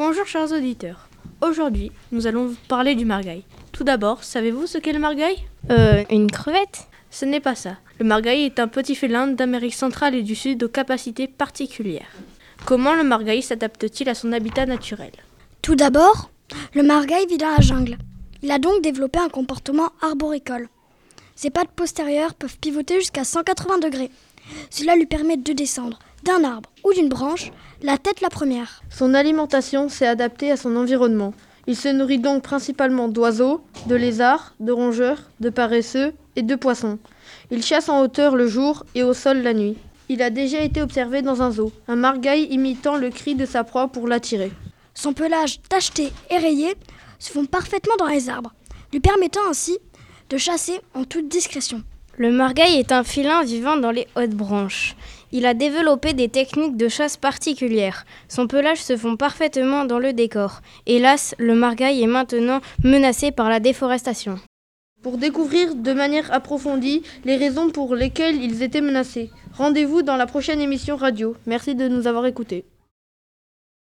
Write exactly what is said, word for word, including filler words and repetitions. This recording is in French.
Bonjour chers auditeurs. Aujourd'hui, nous allons vous parler du margail. Tout d'abord, savez-vous ce qu'est le margail ? Euh, une crevette ? Ce n'est pas ça. Le margail est un petit félin d'Amérique centrale et du Sud aux capacités particulières. Comment le margail s'adapte-t-il à son habitat naturel ? Tout d'abord, le margail vit dans la jungle. Il a donc développé un comportement arboricole. Ses pattes postérieures peuvent pivoter jusqu'à cent quatre-vingts degrés. Cela lui permet de descendre d'un arbre ou d'une branche, la tête la première. Son alimentation s'est adaptée à son environnement. Il se nourrit donc principalement d'oiseaux, de lézards, de rongeurs, de paresseux et de poissons. Il chasse en hauteur le jour et au sol la nuit. Il a déjà été observé dans un zoo, un margail imitant le cri de sa proie pour l'attirer. Son pelage tacheté et rayé se fond parfaitement dans les arbres, lui permettant ainsi de chasser en toute discrétion. Le margail est un félin vivant dans les hautes branches. Il a développé des techniques de chasse particulières. Son pelage se fond parfaitement dans le décor. Hélas, le margail est maintenant menacé par la déforestation. Pour découvrir de manière approfondie les raisons pour lesquelles ils étaient menacés, rendez-vous dans la prochaine émission radio. Merci de nous avoir écoutés.